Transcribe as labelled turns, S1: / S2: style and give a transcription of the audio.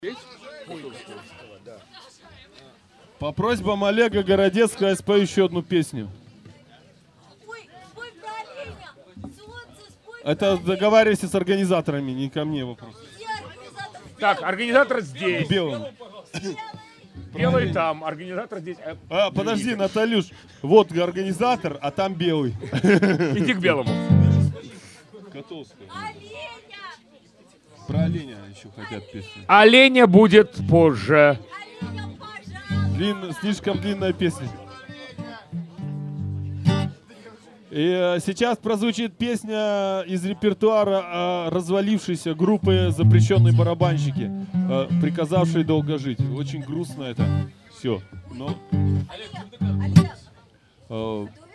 S1: По просьбам Олега Городецкого я спою еще одну песню. Это договаривайся с организаторами, не ко мне вопрос.
S2: Так, организатор здесь.
S1: Белым.
S2: Белый там, организатор здесь.
S1: Подожди, Наталюш, вот организатор, а там белый.
S2: Иди к белому.
S1: Котовская. Про оленя еще хотят песню.
S2: Оленя будет позже.
S1: Слишком длинная песня. И сейчас прозвучит песня из репертуара развалившейся группы «Запрещенные барабанщики», приказавшие долго жить. Очень грустно это все. Но